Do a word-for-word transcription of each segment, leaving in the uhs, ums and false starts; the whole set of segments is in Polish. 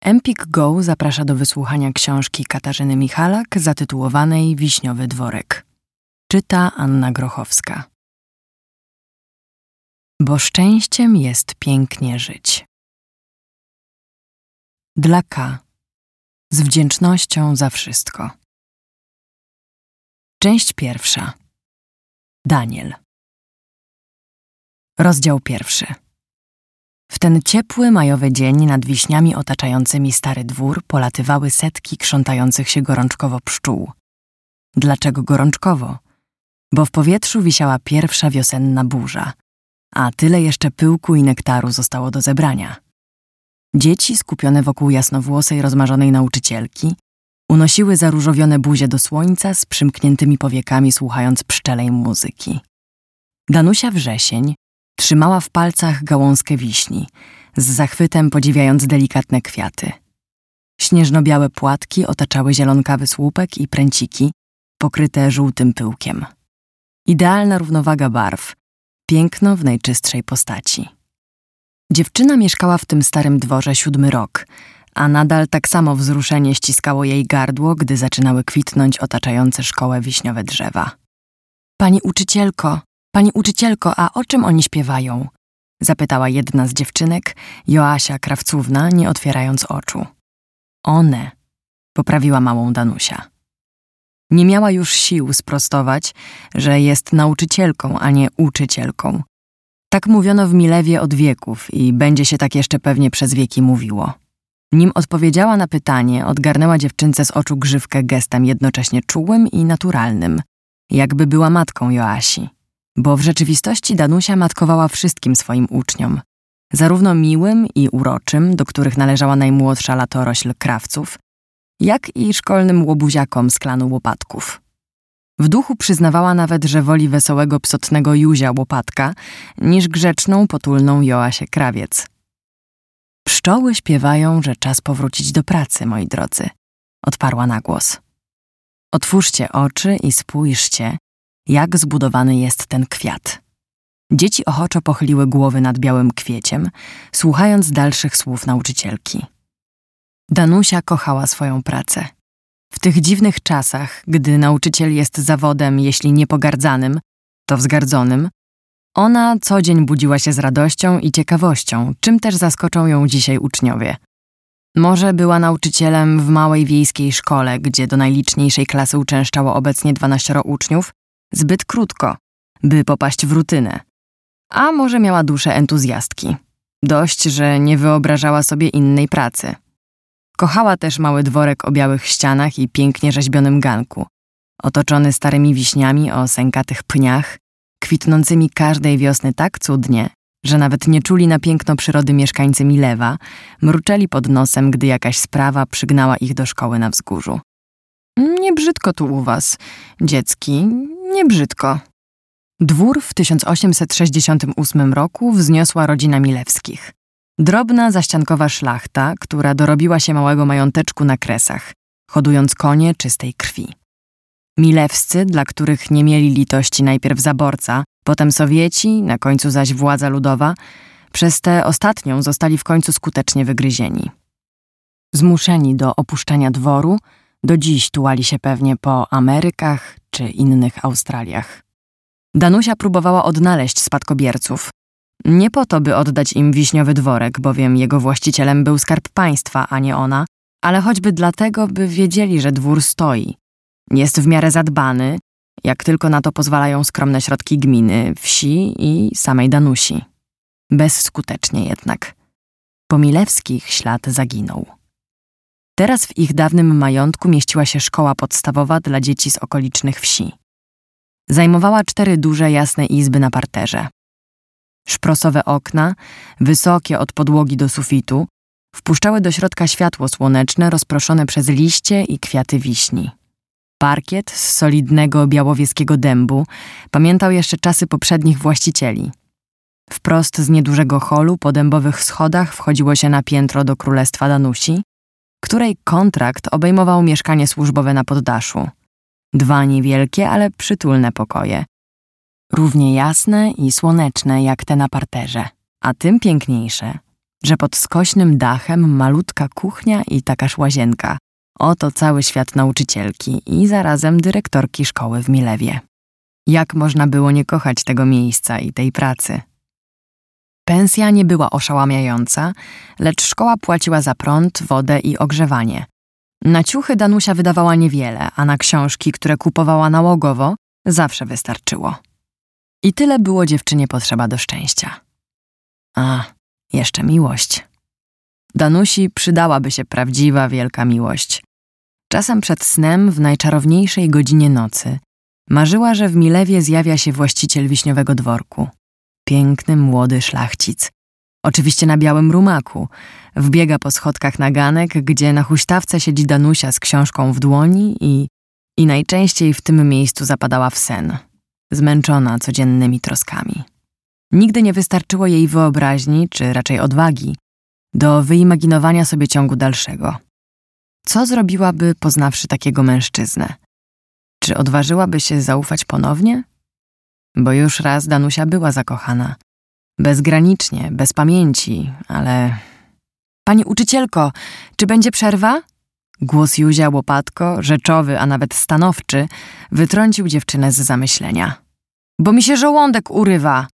Empik Go zaprasza do wysłuchania książki Katarzyny Michalak zatytułowanej Wiśniowy dworek. Czyta Anna Grochowska. Bo szczęściem jest pięknie żyć. Dla K. Z wdzięcznością za wszystko. Część pierwsza. Daniel. Rozdział pierwszy. W ten ciepły, majowy dzień nad wiśniami otaczającymi stary dwór polatywały setki krzątających się gorączkowo pszczół. Dlaczego gorączkowo? Bo w powietrzu wisiała pierwsza wiosenna burza, a tyle jeszcze pyłku i nektaru zostało do zebrania. Dzieci, skupione wokół jasnowłosej, rozmarzonej nauczycielki, unosiły zaróżowione buzie do słońca z przymkniętymi powiekami, słuchając pszczelej muzyki. Danusia Wrzesień trzymała w palcach gałązkę wiśni, z zachwytem podziwiając delikatne kwiaty. Śnieżno-białe płatki otaczały zielonkawy słupek i pręciki, pokryte żółtym pyłkiem. Idealna równowaga barw, piękno w najczystszej postaci. Dziewczyna mieszkała w tym starym dworze siódmy rok, a nadal tak samo wzruszenie ściskało jej gardło, gdy zaczynały kwitnąć otaczające szkołę wiśniowe drzewa. Pani uczycielko, pani uczycielko, a o czym oni śpiewają? Zapytała jedna z dziewczynek, Joasia Krawcówna, nie otwierając oczu. One, poprawiła małą Danusia. Nie miała już sił sprostować, że jest nauczycielką, a nie uczycielką. Tak mówiono w Milewie od wieków i będzie się tak jeszcze pewnie przez wieki mówiło. Nim odpowiedziała na pytanie, odgarnęła dziewczynce z oczu grzywkę gestem jednocześnie czułym i naturalnym, jakby była matką Joasi. Bo w rzeczywistości Danusia matkowała wszystkim swoim uczniom, zarówno miłym i uroczym, do których należała najmłodsza latorośl Krawców, jak i szkolnym łobuziakom z klanu Łopatków. W duchu przyznawała nawet, że woli wesołego psotnego Józia Łopatka niż grzeczną, potulną Joasię Krawiec. Pszczoły śpiewają, że czas powrócić do pracy, moi drodzy, odparła na głos. Otwórzcie oczy i spójrzcie, jak zbudowany jest ten kwiat. Dzieci ochoczo pochyliły głowy nad białym kwieciem, słuchając dalszych słów nauczycielki. Danusia kochała swoją pracę. W tych dziwnych czasach, gdy nauczyciel jest zawodem, jeśli nie pogardzanym, to wzgardzonym, ona co dzień budziła się z radością i ciekawością, czym też zaskoczą ją dzisiaj uczniowie. Może była nauczycielem w małej wiejskiej szkole, gdzie do najliczniejszej klasy uczęszczało obecnie dwanaścioro uczniów, zbyt krótko, by popaść w rutynę. A może miała duszę entuzjastki. Dość, że nie wyobrażała sobie innej pracy. Kochała też mały dworek o białych ścianach i pięknie rzeźbionym ganku, otoczony starymi wiśniami o sękatych pniach, kwitnącymi każdej wiosny tak cudnie, że nawet nie czuli na piękno przyrody mieszkańcy Milewa, mruczeli pod nosem, gdy jakaś sprawa przygnała ich do szkoły na wzgórzu. Nie brzydko tu u was, dziecki, nie brzydko. Dwór w tysiąc osiemset sześćdziesiątym ósmym roku wzniosła rodzina Milewskich. Drobna, zaściankowa szlachta, która dorobiła się małego mająteczku na Kresach, hodując konie czystej krwi. Milewscy, dla których nie mieli litości najpierw zaborca, potem Sowieci, na końcu zaś władza ludowa, przez tę ostatnią zostali w końcu skutecznie wygryzieni. Zmuszeni do opuszczenia dworu, do dziś tułali się pewnie po Amerykach czy innych Australiach. Danusia próbowała odnaleźć spadkobierców. Nie po to, by oddać im wiśniowy dworek, bowiem jego właścicielem był Skarb Państwa, a nie ona, ale choćby dlatego, by wiedzieli, że dwór stoi. Jest w miarę zadbany, jak tylko na to pozwalają skromne środki gminy, wsi i samej Danusi. Bezskutecznie jednak. Po Milewskich ślad zaginął. Teraz w ich dawnym majątku mieściła się szkoła podstawowa dla dzieci z okolicznych wsi. Zajmowała cztery duże, jasne izby na parterze. Szprosowe okna, wysokie od podłogi do sufitu, wpuszczały do środka światło słoneczne rozproszone przez liście i kwiaty wiśni. Parkiet z solidnego białowieskiego dębu pamiętał jeszcze czasy poprzednich właścicieli. Wprost z niedużego holu po dębowych schodach wchodziło się na piętro do królestwa Danusi, której kontrakt obejmował mieszkanie służbowe na poddaszu. Dwa niewielkie, ale przytulne pokoje. Równie jasne i słoneczne jak te na parterze, a tym piękniejsze, że pod skośnym dachem malutka kuchnia i takaż łazienka. Oto cały świat nauczycielki i zarazem dyrektorki szkoły w Milewie. Jak można było nie kochać tego miejsca i tej pracy? Pensja nie była oszałamiająca, lecz szkoła płaciła za prąd, wodę i ogrzewanie. Na ciuchy Danusia wydawała niewiele, a na książki, które kupowała nałogowo, zawsze wystarczyło. I tyle było dziewczynie potrzeba do szczęścia. A, jeszcze miłość. Danusi przydałaby się prawdziwa, wielka miłość. Czasem przed snem, w najczarowniejszej godzinie nocy, marzyła, że w Milewie zjawia się właściciel wiśniowego dworku. Piękny, młody szlachcic. Oczywiście na białym rumaku. Wbiega po schodkach na ganek, gdzie na huśtawce siedzi Danusia z książką w dłoni i, i najczęściej w tym miejscu zapadała w sen, zmęczona codziennymi troskami. Nigdy nie wystarczyło jej wyobraźni, czy raczej odwagi, do wyimaginowania sobie ciągu dalszego. Co zrobiłaby, poznawszy takiego mężczyznę? Czy odważyłaby się zaufać ponownie? Bo już raz Danusia była zakochana. Bezgranicznie, bez pamięci, ale... Pani uczycielko, czy będzie przerwa? Głos Józia Łopatko, rzeczowy, a nawet stanowczy, wytrącił dziewczynę z zamyślenia. Bo mi się żołądek urywa.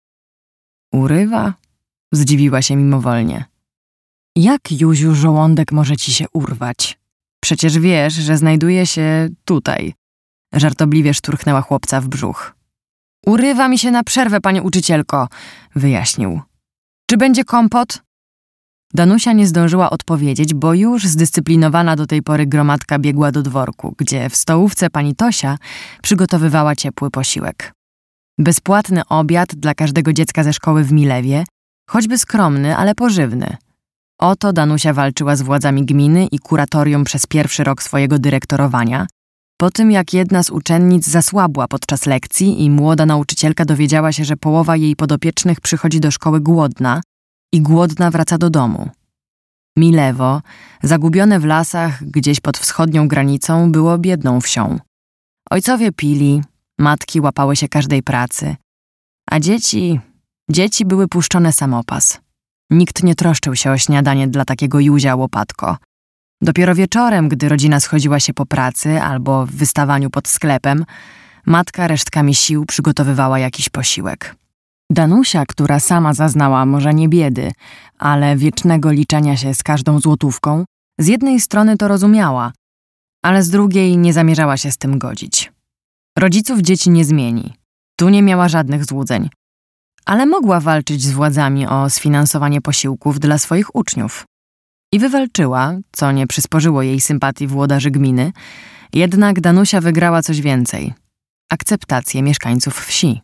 Urywa? Zdziwiła się mimowolnie. Jak, Józiu, żołądek może ci się urwać? Przecież wiesz, że znajduje się tutaj. Żartobliwie szturchnęła chłopca w brzuch. Urywa mi się na przerwę, pani uczycielko, wyjaśnił. Czy będzie kompot? Danusia nie zdążyła odpowiedzieć, bo już zdyscyplinowana do tej pory gromadka biegła do dworku, gdzie w stołówce pani Tosia przygotowywała ciepły posiłek. Bezpłatny obiad dla każdego dziecka ze szkoły w Milewie, choćby skromny, ale pożywny. Oto Danusia walczyła z władzami gminy i kuratorium przez pierwszy rok swojego dyrektorowania, po tym jak jedna z uczennic zasłabła podczas lekcji i młoda nauczycielka dowiedziała się, że połowa jej podopiecznych przychodzi do szkoły głodna i głodna wraca do domu. Milewo, zagubione w lasach gdzieś pod wschodnią granicą, było biedną wsią. Ojcowie pili, matki łapały się każdej pracy, a dzieci, dzieci były puszczone samopas. Nikt nie troszczył się o śniadanie dla takiego Józia Łopatko. Dopiero wieczorem, gdy rodzina schodziła się po pracy albo w wystawaniu pod sklepem, matka resztkami sił przygotowywała jakiś posiłek. Danusia, która sama zaznała może nie biedy, ale wiecznego liczenia się z każdą złotówką, z jednej strony to rozumiała, ale z drugiej nie zamierzała się z tym godzić. Rodziców dzieci nie zmieni. Tu nie miała żadnych złudzeń. Ale mogła walczyć z władzami o sfinansowanie posiłków dla swoich uczniów. I wywalczyła, co nie przysporzyło jej sympatii włodarzy gminy, jednak Danusia wygrała coś więcej – akceptację mieszkańców wsi.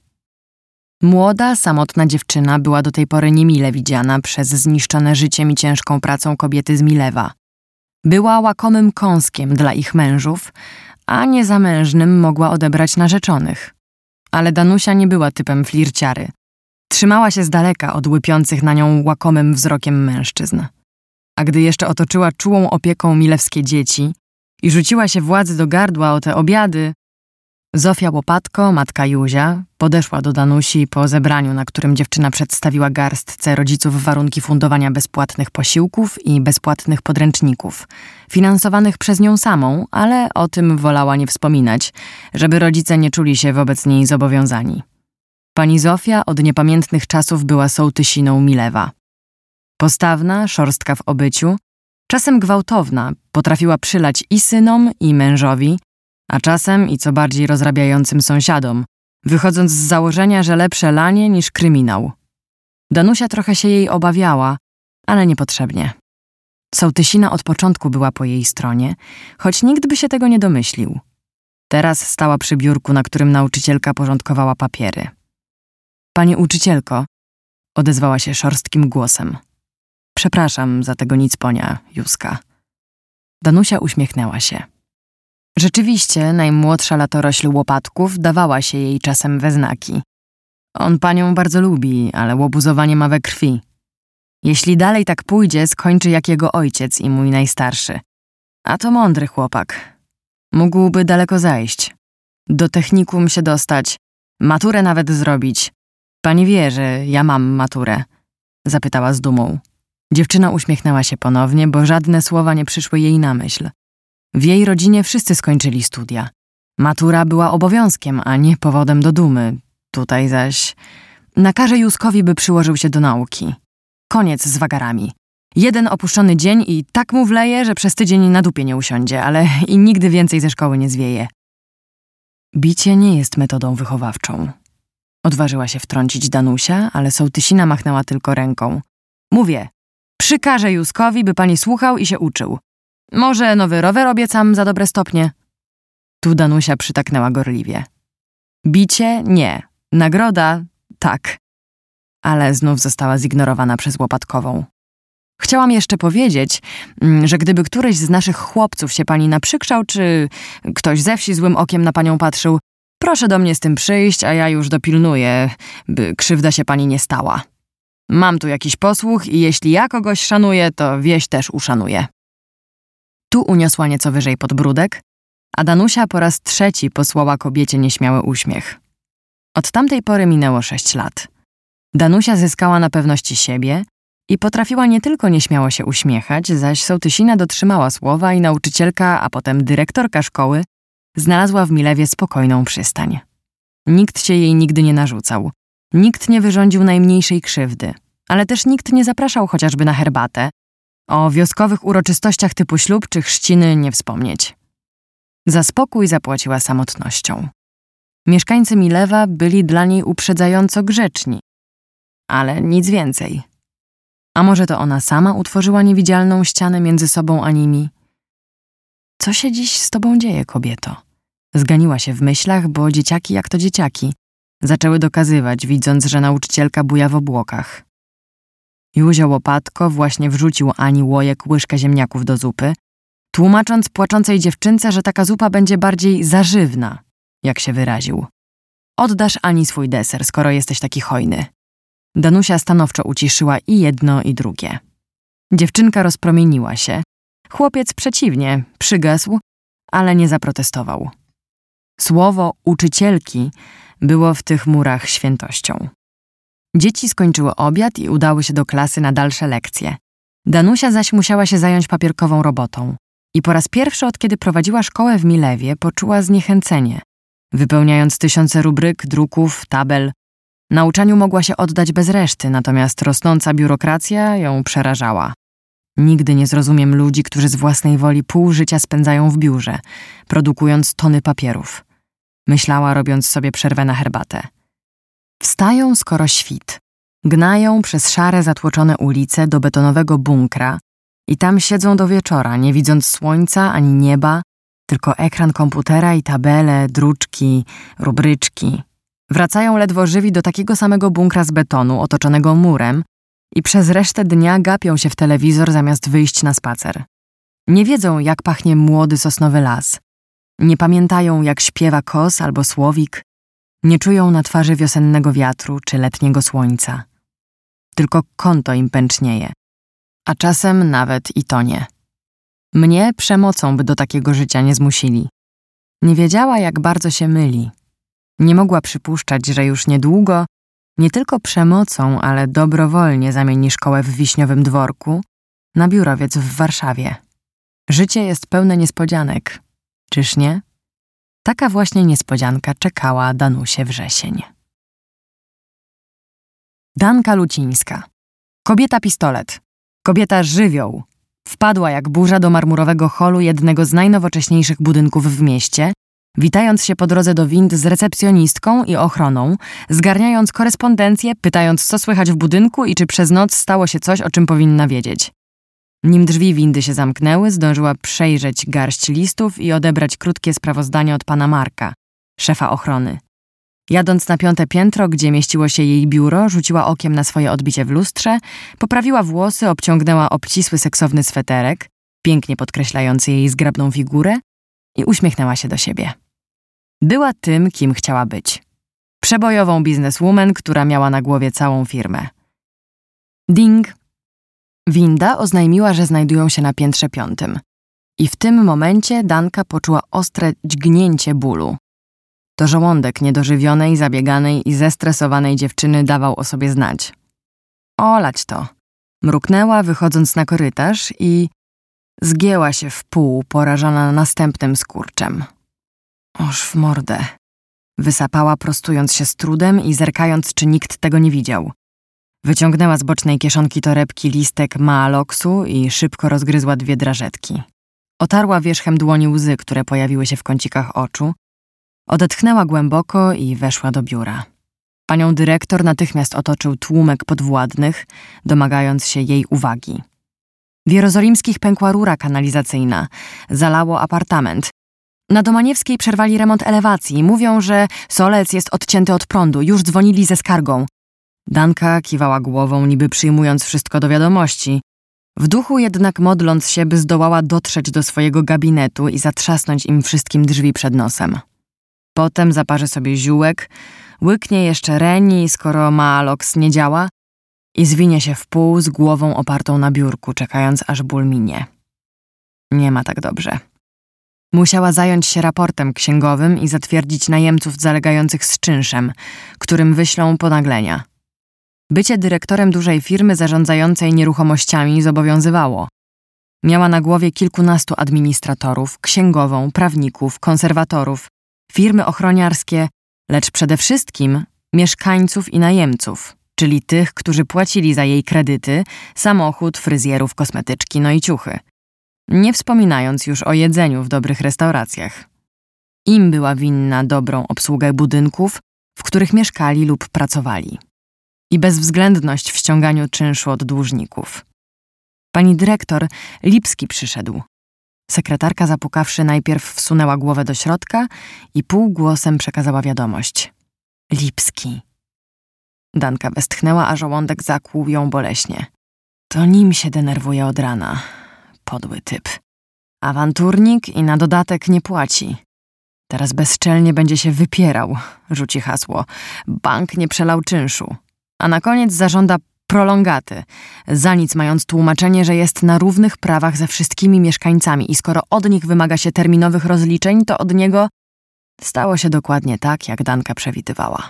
Młoda, samotna dziewczyna była do tej pory niemile widziana przez zniszczone życiem i ciężką pracą kobiety z Milewa. Była łakomym kąskiem dla ich mężów, a niezamężnym mogła odebrać narzeczonych. Ale Danusia nie była typem flirciary. Trzymała się z daleka od łypiących na nią łakomym wzrokiem mężczyzn. A gdy jeszcze otoczyła czułą opieką milewskie dzieci i rzuciła się władzy do gardła o te obiady, Zofia Łopatko, matka Józia, podeszła do Danusi po zebraniu, na którym dziewczyna przedstawiła garstce rodziców warunki fundowania bezpłatnych posiłków i bezpłatnych podręczników, finansowanych przez nią samą, ale o tym wolała nie wspominać, żeby rodzice nie czuli się wobec niej zobowiązani. Pani Zofia od niepamiętnych czasów była sołtysiną Milewa. Postawna, szorstka w obyciu, czasem gwałtowna, potrafiła przylać i synom, i mężowi, a czasem i co bardziej rozrabiającym sąsiadom, wychodząc z założenia, że lepsze lanie niż kryminał. Danusia trochę się jej obawiała, ale niepotrzebnie. Sołtysina od początku była po jej stronie, choć nikt by się tego nie domyślił. Teraz stała przy biurku, na którym nauczycielka porządkowała papiery. Pani uczycielko, odezwała się szorstkim głosem. Przepraszam za tego nicponia, Józka. Danusia uśmiechnęła się. Rzeczywiście, najmłodsza latorośl Łopatków dawała się jej czasem we znaki. On panią bardzo lubi, ale łobuzowanie ma we krwi. Jeśli dalej tak pójdzie, skończy jak jego ojciec i mój najstarszy. A to mądry chłopak. Mógłby daleko zajść. Do technikum się dostać, maturę nawet zrobić. Pani wie, że ja mam maturę? Zapytała z dumą. Dziewczyna uśmiechnęła się ponownie, bo żadne słowa nie przyszły jej na myśl. W jej rodzinie wszyscy skończyli studia. Matura była obowiązkiem, a nie powodem do dumy. Tutaj zaś nakaże Józkowi, by przyłożył się do nauki. Koniec z wagarami. Jeden opuszczony dzień i tak mu wleje, że przez tydzień na dupie nie usiądzie, ale i nigdy więcej ze szkoły nie zwieje. Bicie nie jest metodą wychowawczą. Odważyła się wtrącić Danusia, ale sołtysina machnęła tylko ręką. Mówię, przykażę Józkowi, by pani słuchał i się uczył. Może nowy rower obiecam za dobre stopnie. Tu Danusia przytaknęła gorliwie. Bicie? Nie. Nagroda? Tak. Ale znów została zignorowana przez Łopatkową. Chciałam jeszcze powiedzieć, że gdyby któryś z naszych chłopców się pani naprzykrzał, czy ktoś ze wsi złym okiem na panią patrzył, proszę do mnie z tym przyjść, a ja już dopilnuję, by krzywda się pani nie stała. Mam tu jakiś posłuch i jeśli ja kogoś szanuję, to wieś też uszanuję. Tu uniosła nieco wyżej podbródek, a Danusia po raz trzeci posłała kobiecie nieśmiały uśmiech. Od tamtej pory minęło sześć lat. Danusia zyskała na pewności siebie i potrafiła nie tylko nieśmiało się uśmiechać, zaś sołtysina dotrzymała słowa i nauczycielka, a potem dyrektorka szkoły znalazła w Milewie spokojną przystań. Nikt się jej nigdy nie narzucał, nikt nie wyrządził najmniejszej krzywdy, ale też nikt nie zapraszał chociażby na herbatę. O wioskowych uroczystościach typu ślub czy chrzciny nie wspomnieć. Za spokój zapłaciła samotnością. Mieszkańcy Milewa byli dla niej uprzedzająco grzeczni, ale nic więcej. A może to ona sama utworzyła niewidzialną ścianę między sobą a nimi? Co się dziś z tobą dzieje, kobieto? Zganiła się w myślach, bo dzieciaki jak to dzieciaki zaczęły dokazywać, widząc, że nauczycielka buja w obłokach. Józio Łopatko właśnie wrzucił Ani Łojek łyżkę ziemniaków do zupy, tłumacząc płaczącej dziewczynce, że taka zupa będzie bardziej zażywna, jak się wyraził. Oddasz Ani swój deser, skoro jesteś taki hojny. Danusia stanowczo uciszyła i jedno, i drugie. Dziewczynka rozpromieniła się. Chłopiec przeciwnie, przygasł, ale nie zaprotestował. Słowo uczycielki było w tych murach świętością. Dzieci skończyły obiad i udały się do klasy na dalsze lekcje. Danusia zaś musiała się zająć papierkową robotą i po raz pierwszy od kiedy prowadziła szkołę w Milewie poczuła zniechęcenie. Wypełniając tysiące rubryk, druków, tabel, nauczaniu mogła się oddać bez reszty, natomiast rosnąca biurokracja ją przerażała. Nigdy nie zrozumiem ludzi, którzy z własnej woli pół życia spędzają w biurze, produkując tony papierów. Myślała, robiąc sobie przerwę na herbatę. Wstają skoro świt, gnają przez szare, zatłoczone ulice do betonowego bunkra i tam siedzą do wieczora, nie widząc słońca ani nieba, tylko ekran komputera i tabele, druczki, rubryczki. Wracają ledwo żywi do takiego samego bunkra z betonu, otoczonego murem i przez resztę dnia gapią się w telewizor zamiast wyjść na spacer. Nie wiedzą, jak pachnie młody sosnowy las. Nie pamiętają, jak śpiewa kos albo słowik. Nie czują na twarzy wiosennego wiatru czy letniego słońca. Tylko konto im pęcznieje, a czasem nawet i to nie. Mnie przemocą by do takiego życia nie zmusili. Nie wiedziała, jak bardzo się myli. Nie mogła przypuszczać, że już niedługo nie tylko przemocą, ale dobrowolnie zamieni szkołę w Wiśniowym Dworku na biurowiec w Warszawie. Życie jest pełne niespodzianek, czyż nie? Taka właśnie niespodzianka czekała Danusię Wrzesień. Danka Lucińska. Kobieta pistolet. Kobieta żywioł. Wpadła jak burza do marmurowego holu jednego z najnowocześniejszych budynków w mieście, witając się po drodze do wind z recepcjonistką i ochroną, zgarniając korespondencję, pytając, co słychać w budynku i czy przez noc stało się coś, o czym powinna wiedzieć. Nim drzwi windy się zamknęły, zdążyła przejrzeć garść listów i odebrać krótkie sprawozdanie od pana Marka, szefa ochrony. Jadąc na piąte piętro, gdzie mieściło się jej biuro, rzuciła okiem na swoje odbicie w lustrze, poprawiła włosy, obciągnęła obcisły seksowny sweterek, pięknie podkreślający jej zgrabną figurę i uśmiechnęła się do siebie. Była tym, kim chciała być. Przebojową bizneswoman, która miała na głowie całą firmę. Ding! Winda oznajmiła, że znajdują się na piętrze piątym. I w tym momencie Danka poczuła ostre dźgnięcie bólu. To żołądek niedożywionej, zabieganej i zestresowanej dziewczyny dawał o sobie znać. Olać to. Mruknęła, wychodząc na korytarz i zgięła się w pół, porażona następnym skurczem. Oż w mordę. Wysapała, prostując się z trudem i zerkając, czy nikt tego nie widział. Wyciągnęła z bocznej kieszonki torebki listek Maaloksu i szybko rozgryzła dwie drażetki. Otarła wierzchem dłoni łzy, które pojawiły się w kącikach oczu. Odetchnęła głęboko i weszła do biura. Panią dyrektor natychmiast otoczył tłumek podwładnych, domagając się jej uwagi. W Jerozolimskich pękła rura kanalizacyjna. Zalało apartament. Na Domaniewskiej przerwali remont elewacji. Mówią, że Solec jest odcięty od prądu. Już dzwonili ze skargą. Danka kiwała głową, niby przyjmując wszystko do wiadomości. W duchu jednak modląc się, by zdołała dotrzeć do swojego gabinetu i zatrzasnąć im wszystkim drzwi przed nosem. Potem zaparzy sobie ziółek, łyknie jeszcze reni, skoro Maaloks nie działa, i zwinie się w pół z głową opartą na biurku, czekając aż ból minie. Nie ma tak dobrze. Musiała zająć się raportem księgowym i zatwierdzić najemców zalegających z czynszem, którym wyślą ponaglenia. Bycie dyrektorem dużej firmy zarządzającej nieruchomościami zobowiązywało. Miała na głowie kilkunastu administratorów, księgową, prawników, konserwatorów, firmy ochroniarskie, lecz przede wszystkim mieszkańców i najemców, czyli tych, którzy płacili za jej kredyty, samochód, fryzjerów, kosmetyczki, no i ciuchy. Nie wspominając już o jedzeniu w dobrych restauracjach. Im była winna dobrą obsługę budynków, w których mieszkali lub pracowali. I bezwzględność w ściąganiu czynszu od dłużników. Pani dyrektor, Lipski przyszedł. Sekretarka, zapukawszy, najpierw wsunęła głowę do środka i półgłosem przekazała wiadomość. Lipski. Danka westchnęła, a żołądek zakłuł ją boleśnie. To nim się denerwuje od rana. Podły typ. Awanturnik i na dodatek nie płaci. Teraz bezczelnie będzie się wypierał, rzuci hasło. Bank nie przelał czynszu. A na koniec zażąda prolongaty, za nic mając tłumaczenie, że jest na równych prawach ze wszystkimi mieszkańcami i skoro od nich wymaga się terminowych rozliczeń, to od niego stało się dokładnie tak, jak Danka przewidywała.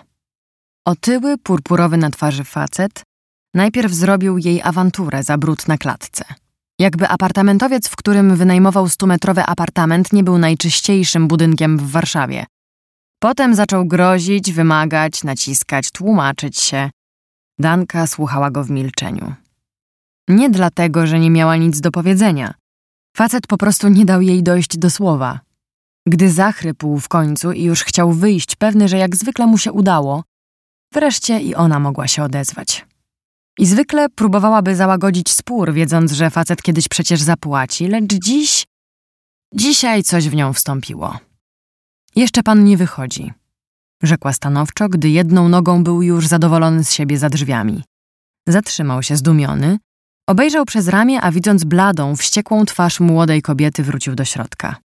Otyły, purpurowy na twarzy facet najpierw zrobił jej awanturę za brud na klatce. Jakby apartamentowiec, w którym wynajmował stumetrowy apartament, nie był najczyściejszym budynkiem w Warszawie. Potem zaczął grozić, wymagać, naciskać, tłumaczyć się. Danka słuchała go w milczeniu. Nie dlatego, że nie miała nic do powiedzenia. Facet po prostu nie dał jej dojść do słowa. Gdy zachrypł w końcu i już chciał wyjść, pewny, że jak zwykle mu się udało, wreszcie i ona mogła się odezwać. I zwykle próbowałaby załagodzić spór, wiedząc, że facet kiedyś przecież zapłaci, lecz dziś... Dzisiaj coś w nią wstąpiło. Jeszcze pan nie wychodzi, rzekła stanowczo, gdy jedną nogą był już zadowolony z siebie za drzwiami. Zatrzymał się zdumiony, obejrzał przez ramię, a widząc bladą, wściekłą twarz młodej kobiety, wrócił do środka.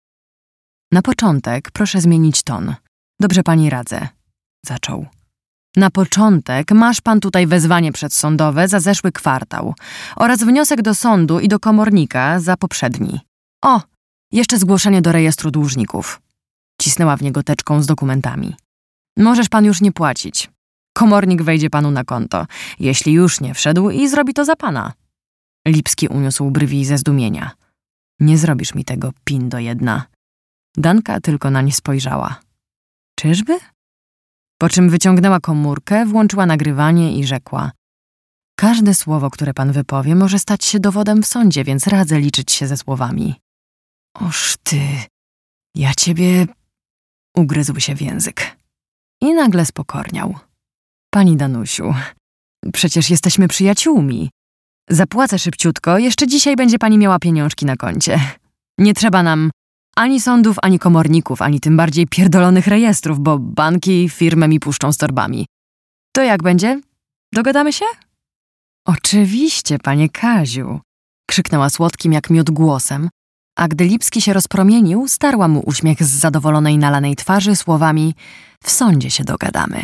Na początek proszę zmienić ton. Dobrze pani radzę, zaczął. Na początek masz pan tutaj wezwanie przedsądowe za zeszły kwartał oraz wniosek do sądu i do komornika za poprzedni. O, jeszcze zgłoszenie do rejestru dłużników. Cisnęła w niego teczką z dokumentami. Możesz pan już nie płacić. Komornik wejdzie panu na konto, jeśli już nie wszedł i zrobi to za pana. Lipski uniósł brwi ze zdumienia. Nie zrobisz mi tego, pindo jedna. Danka tylko nań spojrzała. Czyżby? Po czym wyciągnęła komórkę, włączyła nagrywanie i rzekła. Każde słowo, które pan wypowie, może stać się dowodem w sądzie, więc radzę liczyć się ze słowami. Oż ty, ja ciebie... Ugryzł się w język. I nagle spokorniał. Pani Danusiu, przecież jesteśmy przyjaciółmi. Zapłacę szybciutko, jeszcze dzisiaj będzie pani miała pieniążki na koncie. Nie trzeba nam ani sądów, ani komorników, ani tym bardziej pierdolonych rejestrów, bo banki firmę mi puszczą z torbami. To jak będzie? Dogadamy się? Oczywiście, panie Kaziu, krzyknęła słodkim jak miód głosem, a gdy Lipski się rozpromienił, starła mu uśmiech z zadowolonej nalanej twarzy słowami w sądzie się dogadamy.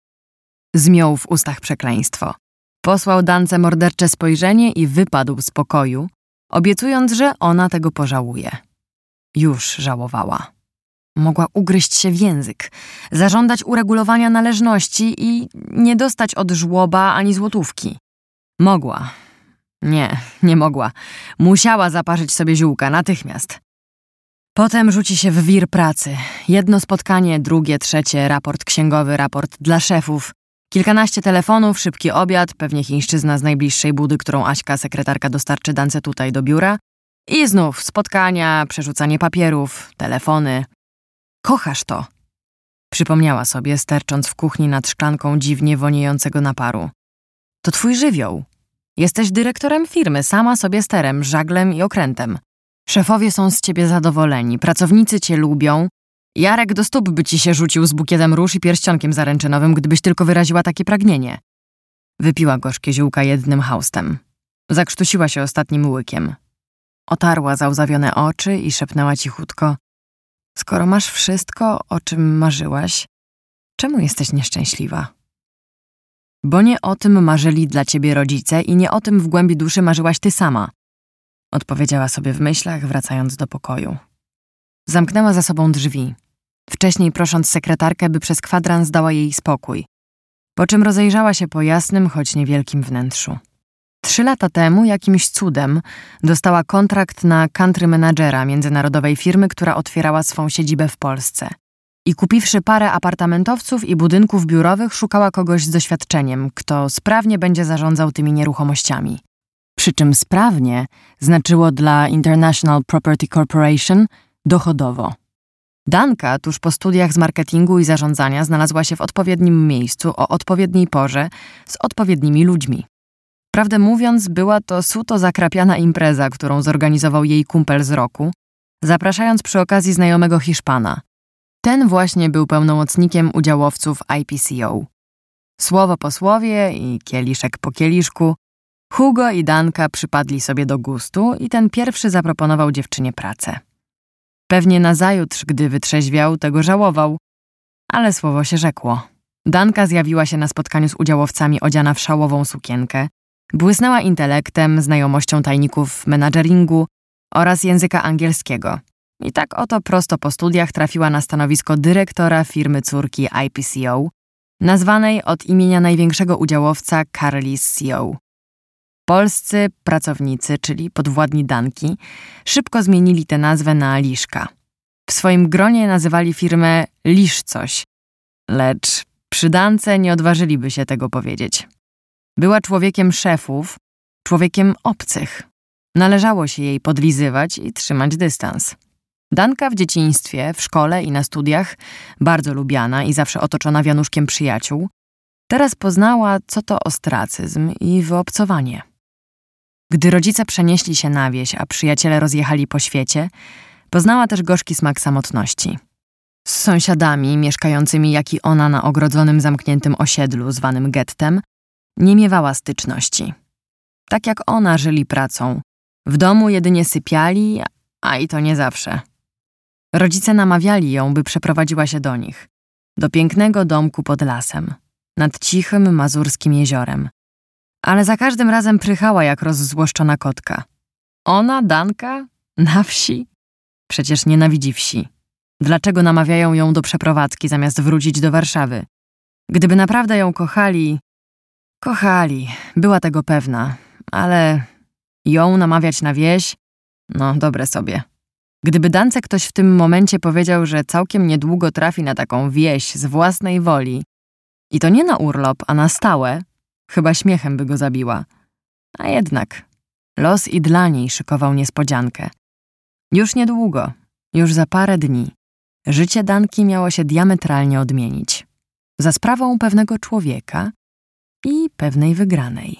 Zmiął w ustach przekleństwo. Posłał Dance mordercze spojrzenie i wypadł z pokoju, obiecując, że ona tego pożałuje. Już żałowała. Mogła ugryźć się w język, zażądać uregulowania należności i nie dostać od żłoba ani złotówki. Mogła, Nie, nie mogła. Musiała zaparzyć sobie ziółka natychmiast. Potem rzuci się w wir pracy. Jedno spotkanie, drugie, trzecie, raport księgowy, raport dla szefów. Kilkanaście telefonów, szybki obiad, pewnie chińszczyzna z najbliższej budy, którą Aśka, sekretarka, dostarczy Dance tutaj do biura. I znów spotkania, przerzucanie papierów, telefony. Kochasz to, przypomniała sobie, stercząc w kuchni nad szklanką dziwnie woniejącego naparu. To twój żywioł. Jesteś dyrektorem firmy, sama sobie sterem, żaglem i okrętem. Szefowie są z ciebie zadowoleni, pracownicy cię lubią. Jarek do stóp by ci się rzucił z bukietem róż i pierścionkiem zaręczynowym, gdybyś tylko wyraziła takie pragnienie. Wypiła gorzkie ziółka jednym haustem. Zakrztusiła się ostatnim łykiem. Otarła załzawione oczy i szepnęła cichutko: skoro masz wszystko, o czym marzyłaś, czemu jesteś nieszczęśliwa? Bo nie o tym marzyli dla ciebie rodzice i nie o tym w głębi duszy marzyłaś ty sama, odpowiedziała sobie w myślach, wracając do pokoju. Zamknęła za sobą drzwi, wcześniej prosząc sekretarkę, by przez kwadrans dała jej spokój, po czym rozejrzała się po jasnym, choć niewielkim wnętrzu. Trzy lata temu jakimś cudem dostała kontrakt na country managera międzynarodowej firmy, która otwierała swą siedzibę w Polsce. I kupiwszy parę apartamentowców i budynków biurowych, szukała kogoś z doświadczeniem, kto sprawnie będzie zarządzał tymi nieruchomościami. Przy czym sprawnie znaczyło dla International Property Corporation dochodowo. Danka tuż po studiach z marketingu i zarządzania znalazła się w odpowiednim miejscu, o odpowiedniej porze, z odpowiednimi ludźmi. Prawdę mówiąc, była to suto zakrapiana impreza, którą zorganizował jej kumpel z roku, zapraszając przy okazji znajomego Hiszpana. Ten właśnie był pełnomocnikiem udziałowców I P C O. Słowo po słowie i kieliszek po kieliszku, Hugo i Danka przypadli sobie do gustu i ten pierwszy zaproponował dziewczynie pracę. Pewnie nazajutrz, gdy wytrzeźwiał, tego żałował, ale słowo się rzekło. Danka zjawiła się na spotkaniu z udziałowcami odziana w szałową sukienkę, błysnęła intelektem, znajomością tajników menadżeringu oraz języka angielskiego. I tak oto prosto po studiach trafiła na stanowisko dyrektora firmy córki I P C O, nazwanej od imienia największego udziałowca Carlys C O. Polscy pracownicy, czyli podwładni Danki, szybko zmienili tę nazwę na Liszka. W swoim gronie nazywali firmę Lisz coś, lecz przy Dance nie odważyliby się tego powiedzieć. Była człowiekiem szefów, człowiekiem obcych. Należało się jej podlizywać i trzymać dystans. Danka w dzieciństwie, w szkole i na studiach, bardzo lubiana i zawsze otoczona wianuszkiem przyjaciół, teraz poznała, co to ostracyzm i wyobcowanie. Gdy rodzice przenieśli się na wieś, a przyjaciele rozjechali po świecie, poznała też gorzki smak samotności. Z sąsiadami mieszkającymi jak i ona na ogrodzonym, zamkniętym osiedlu zwanym gettem nie miewała styczności. Tak jak ona żyli pracą. W domu jedynie sypiali, a i to nie zawsze. Rodzice namawiali ją, by przeprowadziła się do nich. Do pięknego domku pod lasem, nad cichym mazurskim jeziorem. Ale za każdym razem prychała jak rozzłoszczona kotka. Ona, Danka, na wsi? Przecież nienawidzi wsi. Dlaczego namawiają ją do przeprowadzki, zamiast wrócić do Warszawy? Gdyby naprawdę ją kochali... Kochali, była tego pewna, ale ją namawiać na wieś? No, dobre sobie. Gdyby Dance ktoś w tym momencie powiedział, że całkiem niedługo trafi na taką wieś z własnej woli, i to nie na urlop, a na stałe, chyba śmiechem by go zabiła. A jednak los i dla niej szykował niespodziankę. Już niedługo, już za parę dni, życie Danki miało się diametralnie odmienić. Za sprawą pewnego człowieka i pewnej wygranej.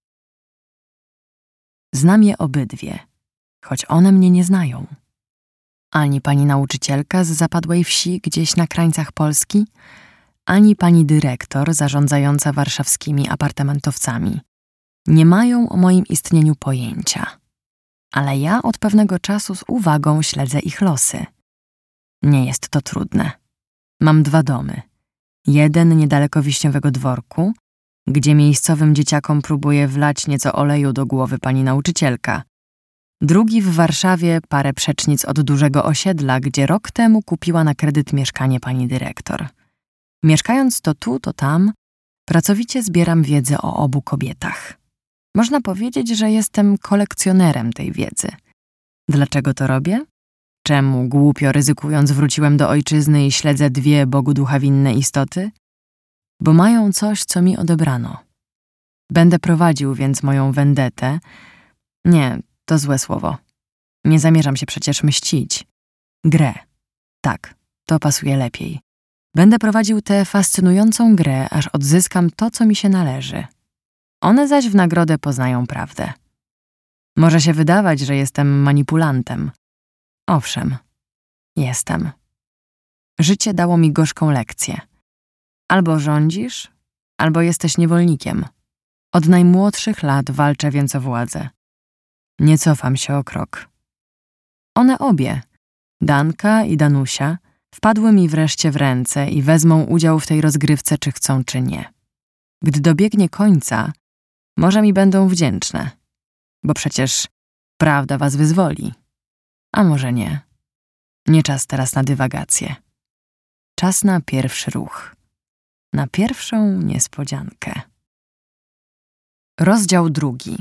Znam je obydwie, choć one mnie nie znają. Ani pani nauczycielka z zapadłej wsi gdzieś na krańcach Polski, ani pani dyrektor zarządzająca warszawskimi apartamentowcami. Nie mają o moim istnieniu pojęcia. Ale ja od pewnego czasu z uwagą śledzę ich losy. Nie jest to trudne. Mam dwa domy. Jeden niedaleko Wiśniowego Dworku, gdzie miejscowym dzieciakom próbuje wlać nieco oleju do głowy pani nauczycielka. Drugi w Warszawie, parę przecznic od dużego osiedla, gdzie rok temu kupiła na kredyt mieszkanie pani dyrektor. Mieszkając to tu, to tam, pracowicie zbieram wiedzę o obu kobietach. Można powiedzieć, że jestem kolekcjonerem tej wiedzy. Dlaczego to robię? Czemu, głupio ryzykując, wróciłem do ojczyzny i śledzę dwie Bogu ducha winne istoty? Bo mają coś, co mi odebrano. Będę prowadził więc moją wendetę. Nie, to złe słowo. Nie zamierzam się przecież mścić. Grę. Tak, to pasuje lepiej. Będę prowadził tę fascynującą grę, aż odzyskam to, co mi się należy. One zaś w nagrodę poznają prawdę. Może się wydawać, że jestem manipulantem. Owszem, jestem. Życie dało mi gorzką lekcję. Albo rządzisz, albo jesteś niewolnikiem. Od najmłodszych lat walczę więc o władzę. Nie cofam się o krok. One obie, Danka i Danusia, wpadły mi wreszcie w ręce i wezmą udział w tej rozgrywce, czy chcą, czy nie. Gdy dobiegnie końca, może mi będą wdzięczne, bo przecież prawda was wyzwoli. A może nie. Nie czas teraz na dywagacje. Czas na pierwszy ruch. Na pierwszą niespodziankę. Rozdział drugi.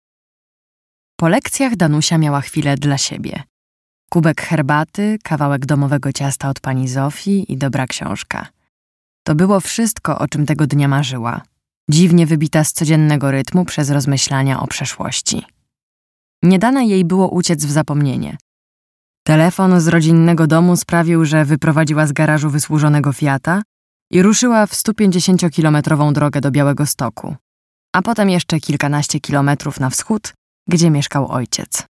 Po lekcjach Danusia miała chwilę dla siebie. Kubek herbaty, kawałek domowego ciasta od pani Zofii i dobra książka. To było wszystko, o czym tego dnia marzyła. Dziwnie wybita z codziennego rytmu przez rozmyślania o przeszłości. Nie dane jej było uciec w zapomnienie. Telefon z rodzinnego domu sprawił, że wyprowadziła z garażu wysłużonego Fiata i ruszyła w stupięćdziesięciokilometrową drogę do Białegostoku, a potem jeszcze kilkanaście kilometrów na wschód, gdzie mieszkał ojciec.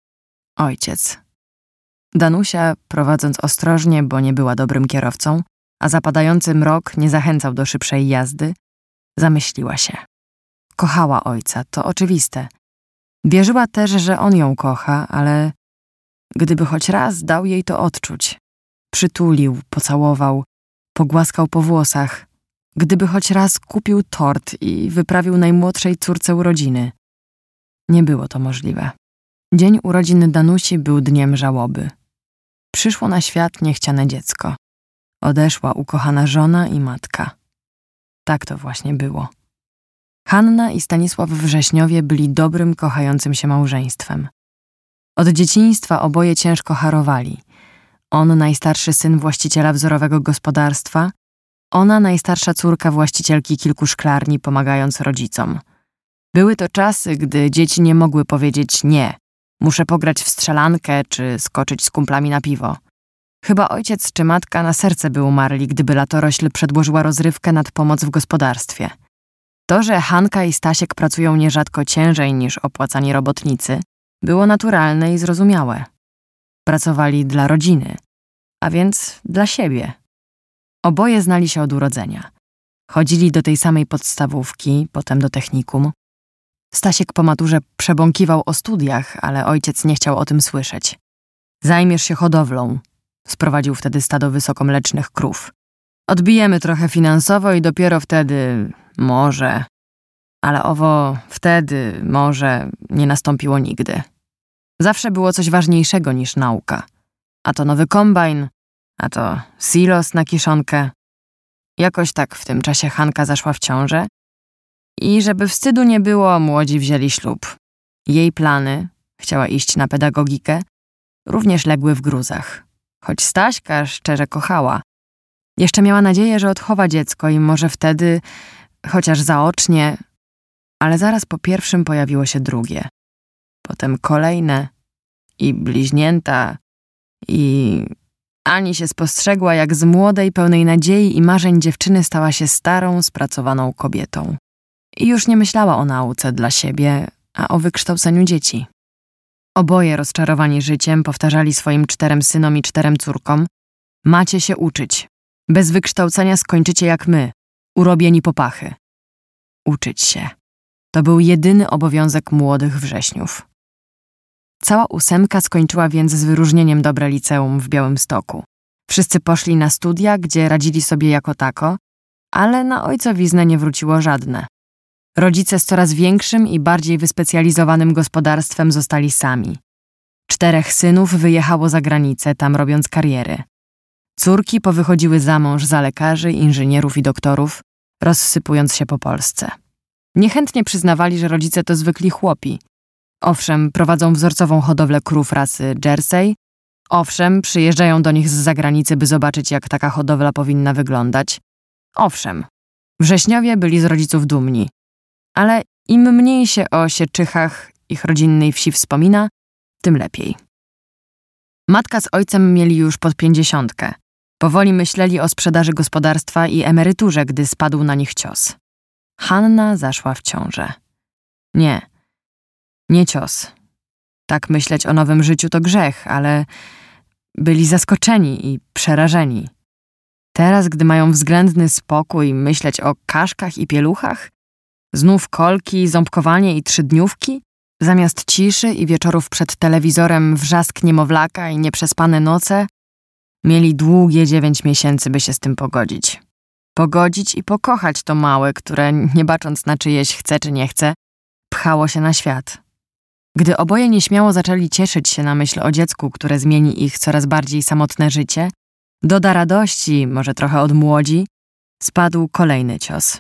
Ojciec. Danusia, prowadząc ostrożnie, bo nie była dobrym kierowcą, a zapadający mrok nie zachęcał do szybszej jazdy, zamyśliła się. Kochała ojca, to oczywiste. Wierzyła też, że on ją kocha, ale gdyby choć raz dał jej to odczuć, przytulił, pocałował, pogłaskał po włosach, gdyby choć raz kupił tort i wyprawił najmłodszej córce urodziny. Nie było to możliwe. Dzień urodzin Danusi był dniem żałoby. Przyszło na świat niechciane dziecko. Odeszła ukochana żona i matka. Tak to właśnie było. Hanna i Stanisław Wrześniowie byli dobrym, kochającym się małżeństwem. Od dzieciństwa oboje ciężko harowali. On, najstarszy syn właściciela wzorowego gospodarstwa, ona, najstarsza córka właścicielki kilku szklarni, pomagając rodzicom. Były to czasy, gdy dzieci nie mogły powiedzieć nie. Muszę pograć w strzelankę czy skoczyć z kumplami na piwo. Chyba ojciec czy matka na serce by umarli, gdyby latorośl przedłożyła rozrywkę nad pomoc w gospodarstwie. To, że Hanka i Stasiek pracują nierzadko ciężej niż opłacani robotnicy, było naturalne i zrozumiałe. Pracowali dla rodziny, a więc dla siebie. Oboje znali się od urodzenia. Chodzili do tej samej podstawówki, potem do technikum. Stasiek po maturze przebąkiwał o studiach, ale ojciec nie chciał o tym słyszeć. Zajmiesz się hodowlą. Sprowadził wtedy stado wysokomlecznych krów. Odbijemy trochę finansowo i dopiero wtedy może. Ale owo wtedy może nie nastąpiło nigdy. Zawsze było coś ważniejszego niż nauka. A to nowy kombajn, a to silos na kiszonkę. Jakoś tak w tym czasie Hanka zaszła w ciążę i żeby wstydu nie było, młodzi wzięli ślub. Jej plany, chciała iść na pedagogikę, również legły w gruzach. Choć Staśka szczerze kochała. Jeszcze miała nadzieję, że odchowa dziecko i może wtedy, chociaż zaocznie, ale zaraz po pierwszym pojawiło się drugie. Potem kolejne i bliźnięta i Ani się spostrzegła, jak z młodej, pełnej nadziei i marzeń dziewczyny stała się starą, spracowaną kobietą. I już nie myślała o nauce dla siebie, a o wykształceniu dzieci. Oboje rozczarowani życiem powtarzali swoim czterem synom i czterem córkom: macie się uczyć. Bez wykształcenia skończycie jak my, urobieni popachy. Uczyć się. To był jedyny obowiązek młodych Wrześniów. Cała ósemka skończyła więc z wyróżnieniem dobre liceum w Białymstoku. Wszyscy poszli na studia, gdzie radzili sobie jako tako, ale na ojcowiznę nie wróciło żadne. Rodzice z coraz większym i bardziej wyspecjalizowanym gospodarstwem zostali sami. Czterech synów wyjechało za granicę, tam robiąc kariery. Córki powychodziły za mąż za lekarzy, inżynierów i doktorów, rozsypując się po Polsce. Niechętnie przyznawali, że rodzice to zwykli chłopi. Owszem, prowadzą wzorcową hodowlę krów rasy Jersey. Owszem, przyjeżdżają do nich z zagranicy, by zobaczyć, jak taka hodowla powinna wyglądać. Owszem, wrześniowie byli z rodziców dumni. Ale im mniej się o Sieczychach, ich rodzinnej wsi wspomina, tym lepiej. Matka z ojcem mieli już pod pięćdziesiątkę. Powoli myśleli o sprzedaży gospodarstwa i emeryturze, gdy spadł na nich cios. Hanna zaszła w ciążę. Nie, nie cios. Tak myśleć o nowym życiu to grzech, ale byli zaskoczeni i przerażeni. Teraz, gdy mają względny spokój, myśleć o kaszkach i pieluchach? Znów kolki, ząbkowanie i trzydniówki? Zamiast ciszy i wieczorów przed telewizorem wrzask niemowlaka i nieprzespane noce? Mieli długie dziewięć miesięcy, by się z tym pogodzić. Pogodzić i pokochać to małe, które, nie bacząc na czyjeś chce czy nie chce, pchało się na świat. Gdy oboje nieśmiało zaczęli cieszyć się na myśl o dziecku, które zmieni ich coraz bardziej samotne życie, doda radości, może trochę odmłodzi, spadł kolejny cios.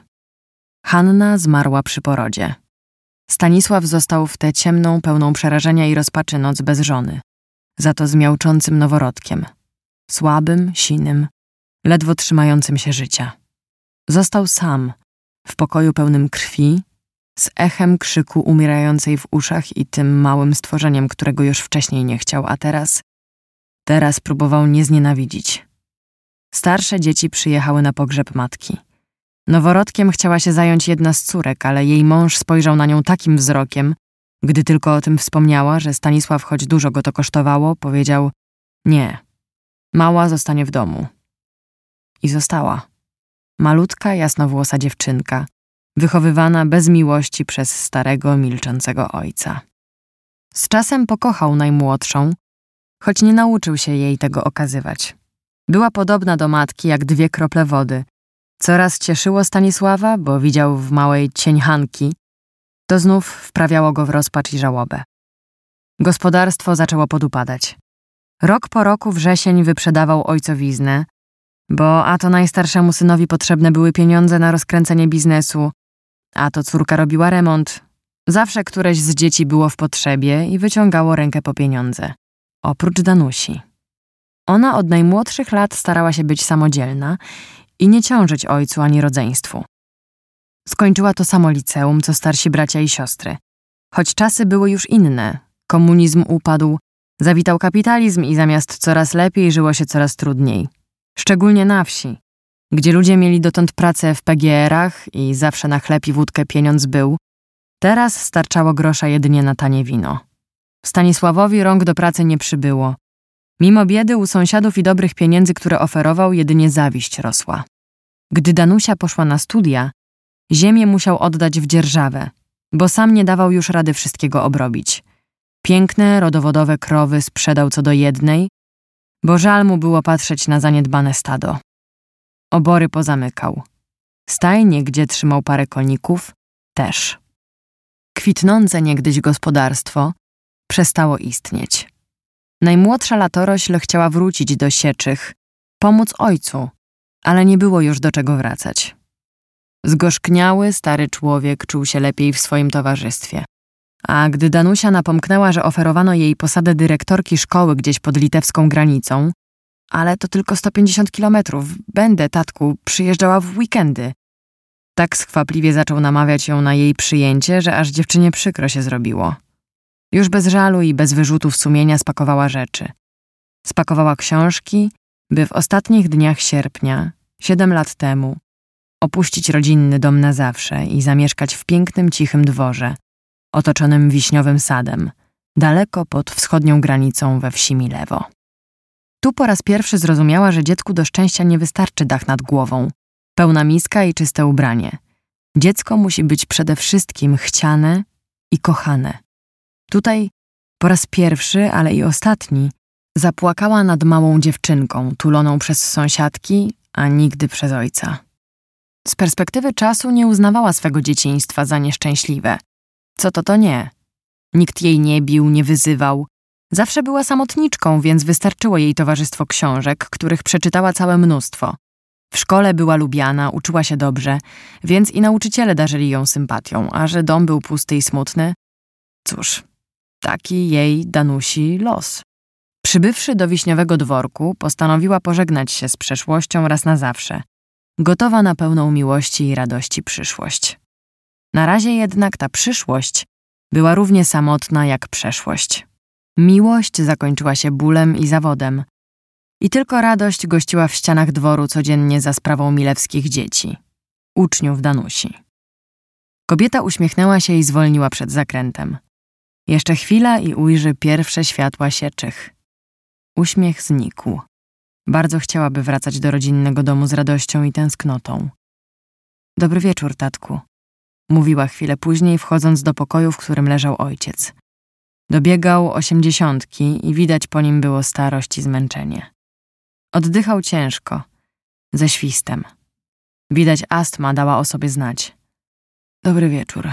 Hanna zmarła przy porodzie. Stanisław został w tę ciemną, pełną przerażenia i rozpaczy noc bez żony, za to zmiałczącym noworodkiem, słabym, sinym, ledwo trzymającym się życia. Został sam, w pokoju pełnym krwi, z echem krzyku umierającej w uszach i tym małym stworzeniem, którego już wcześniej nie chciał, a teraz, teraz próbował nie znienawidzić. Starsze dzieci przyjechały na pogrzeb matki. Noworodkiem chciała się zająć jedna z córek, ale jej mąż spojrzał na nią takim wzrokiem, gdy tylko o tym wspomniała, że Stanisław, choć dużo go to kosztowało, powiedział: nie, mała zostanie w domu. I została. Malutka, jasnowłosa dziewczynka, wychowywana bez miłości przez starego, milczącego ojca. Z czasem pokochał najmłodszą, choć nie nauczył się jej tego okazywać. Była podobna do matki jak dwie krople wody. Coraz cieszyło Stanisława, bo widział w małej cień Hanki, to znów wprawiało go w rozpacz i żałobę. Gospodarstwo zaczęło podupadać. Rok po roku wrzesień wyprzedawał ojcowiznę, bo a to najstarszemu synowi potrzebne były pieniądze na rozkręcenie biznesu, a to córka robiła remont. Zawsze któreś z dzieci było w potrzebie i wyciągało rękę po pieniądze. Oprócz Danusi. Ona od najmłodszych lat starała się być samodzielna i nie ciążyć ojcu ani rodzeństwu. Skończyła to samo liceum, co starsi bracia i siostry. Choć czasy były już inne, komunizm upadł, zawitał kapitalizm i zamiast coraz lepiej żyło się coraz trudniej. Szczególnie na wsi, gdzie ludzie mieli dotąd pracę w P G erach i zawsze na chleb i wódkę pieniądz był, teraz starczało grosza jedynie na tanie wino. Stanisławowi rąk do pracy nie przybyło. Mimo biedy u sąsiadów i dobrych pieniędzy, które oferował, jedynie zawiść rosła. Gdy Danusia poszła na studia, ziemię musiał oddać w dzierżawę, bo sam nie dawał już rady wszystkiego obrobić. Piękne, rodowodowe krowy sprzedał co do jednej, bo żal mu było patrzeć na zaniedbane stado. Obory pozamykał. Stajnie, gdzie trzymał parę koników, też. Kwitnące niegdyś gospodarstwo przestało istnieć. Najmłodsza latorośl chciała wrócić do Sieczych, pomóc ojcu, ale nie było już do czego wracać. Zgorzkniały stary człowiek czuł się lepiej w swoim towarzystwie. A gdy Danusia napomknęła, że oferowano jej posadę dyrektorki szkoły gdzieś pod litewską granicą, ale to tylko sto pięćdziesiąt kilometrów, będę, tatku, przyjeżdżała w weekendy. Tak schwapliwie zaczął namawiać ją na jej przyjęcie, że aż dziewczynie przykro się zrobiło. Już bez żalu i bez wyrzutów sumienia spakowała rzeczy. Spakowała książki, by w ostatnich dniach sierpnia, siedem lat temu, opuścić rodzinny dom na zawsze i zamieszkać w pięknym, cichym dworze, otoczonym wiśniowym sadem, daleko pod wschodnią granicą we wsi Milewo. Tu po raz pierwszy zrozumiała, że dziecku do szczęścia nie wystarczy dach nad głową, pełna miska i czyste ubranie. Dziecko musi być przede wszystkim chciane i kochane. Tutaj po raz pierwszy, ale i ostatni, zapłakała nad małą dziewczynką, tuloną przez sąsiadki, a nigdy przez ojca. Z perspektywy czasu nie uznawała swego dzieciństwa za nieszczęśliwe. Co to to nie. Nikt jej nie bił, nie wyzywał. Zawsze była samotniczką, więc wystarczyło jej towarzystwo książek, których przeczytała całe mnóstwo. W szkole była lubiana, uczyła się dobrze, więc i nauczyciele darzyli ją sympatią, a że dom był pusty i smutny, cóż, taki jej, Danusi, los. Przybywszy do Wiśniowego Dworku, postanowiła pożegnać się z przeszłością raz na zawsze, gotowa na pełną miłości i radości przyszłość. Na razie jednak ta przyszłość była równie samotna jak przeszłość. Miłość zakończyła się bólem i zawodem. I tylko radość gościła w ścianach dworu codziennie za sprawą milewskich dzieci, uczniów Danusi. Kobieta uśmiechnęła się i zwolniła przed zakrętem. Jeszcze chwila i ujrzy pierwsze światła sieczych. Uśmiech znikł. Bardzo chciałaby wracać do rodzinnego domu z radością i tęsknotą. Dobry wieczór, tatku, mówiła chwilę później, wchodząc do pokoju, w którym leżał ojciec. Dobiegał osiemdziesiątki i widać po nim było starość i zmęczenie. Oddychał ciężko, ze świstem. Widać astma dała o sobie znać. Dobry wieczór,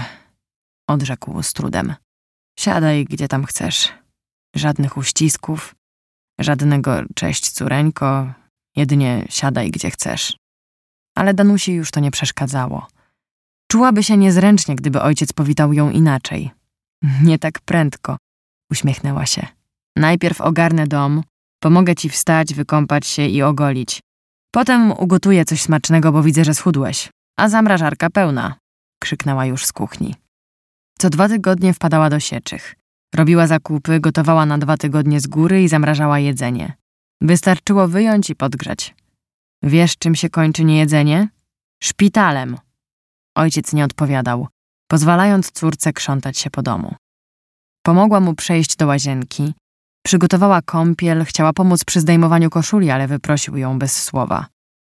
odrzekł z trudem. Siadaj, gdzie tam chcesz. Żadnych uścisków, żadnego cześć córeńko, jedynie siadaj, gdzie chcesz. Ale Danusi już to nie przeszkadzało. Czułaby się niezręcznie, gdyby ojciec powitał ją inaczej. Nie tak prędko, uśmiechnęła się. Najpierw ogarnę dom, pomogę ci wstać, wykąpać się i ogolić. Potem ugotuję coś smacznego, bo widzę, że schudłeś. A zamrażarka pełna, krzyknęła już z kuchni. Co dwa tygodnie wpadała do sieczych. Robiła zakupy, gotowała na dwa tygodnie z góry i zamrażała jedzenie. Wystarczyło wyjąć i podgrzać. Wiesz, czym się kończy niejedzenie? Szpitalem. Ojciec nie odpowiadał, pozwalając córce krzątać się po domu. Pomogła mu przejść do łazienki, przygotowała kąpiel, chciała pomóc przy zdejmowaniu koszuli, ale wyprosił ją bez słowa.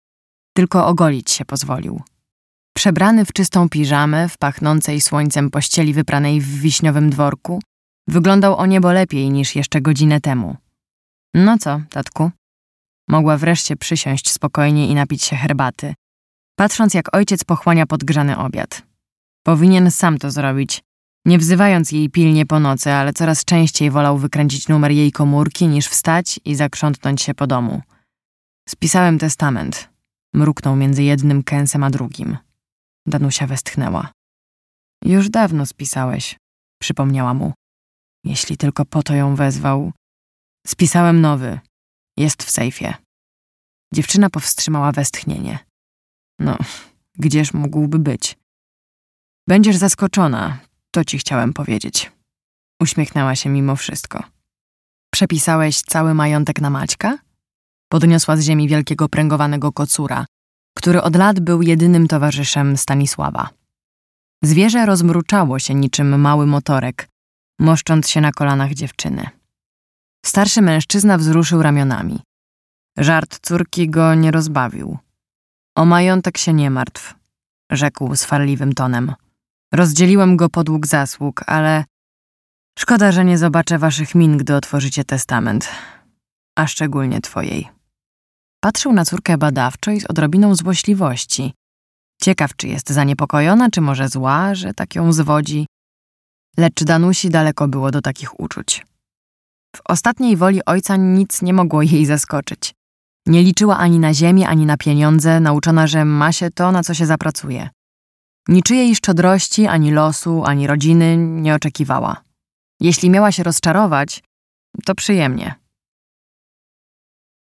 Tylko ogolić się pozwolił. Przebrany w czystą piżamę, w pachnącej słońcem pościeli wypranej w Wiśniowym Dworku, wyglądał o niebo lepiej niż jeszcze godzinę temu. No co, tatku? Mogła wreszcie przysiąść spokojnie i napić się herbaty, patrząc jak ojciec pochłania podgrzany obiad. Powinien sam to zrobić, nie wzywając jej pilnie po nocy, ale coraz częściej wolał wykręcić numer jej komórki niż wstać i zakrzątnąć się po domu. Spisałem testament. Mruknął między jednym kęsem a drugim. Danusia westchnęła. Już dawno spisałeś, przypomniała mu. Jeśli tylko po to ją wezwał. Spisałem nowy. Jest w sejfie. Dziewczyna powstrzymała westchnienie. No, gdzież mógłby być? Będziesz zaskoczona, to ci chciałem powiedzieć. Uśmiechnęła się mimo wszystko. Przepisałeś cały majątek na Maćka? Podniosła z ziemi wielkiego pręgowanego kocura, który od lat był jedynym towarzyszem Stanisława. Zwierzę rozmruczało się niczym mały motorek, moszcząc się na kolanach dziewczyny. Starszy mężczyzna wzruszył ramionami. Żart córki go nie rozbawił. O majątek się nie martw, rzekł swarliwym tonem. Rozdzieliłem go podług zasług, ale szkoda, że nie zobaczę waszych min, gdy otworzycie testament, a szczególnie twojej. Patrzył na córkę badawczo i z odrobiną złośliwości. Ciekaw, czy jest zaniepokojona, czy może zła, że tak ją zwodzi. Lecz Danusi daleko było do takich uczuć. W ostatniej woli ojca nic nie mogło jej zaskoczyć. Nie liczyła ani na ziemię, ani na pieniądze, nauczona, że ma się to, na co się zapracuje. Niczyjej szczodrości, ani losu, ani rodziny nie oczekiwała. Jeśli miała się rozczarować, to przyjemnie.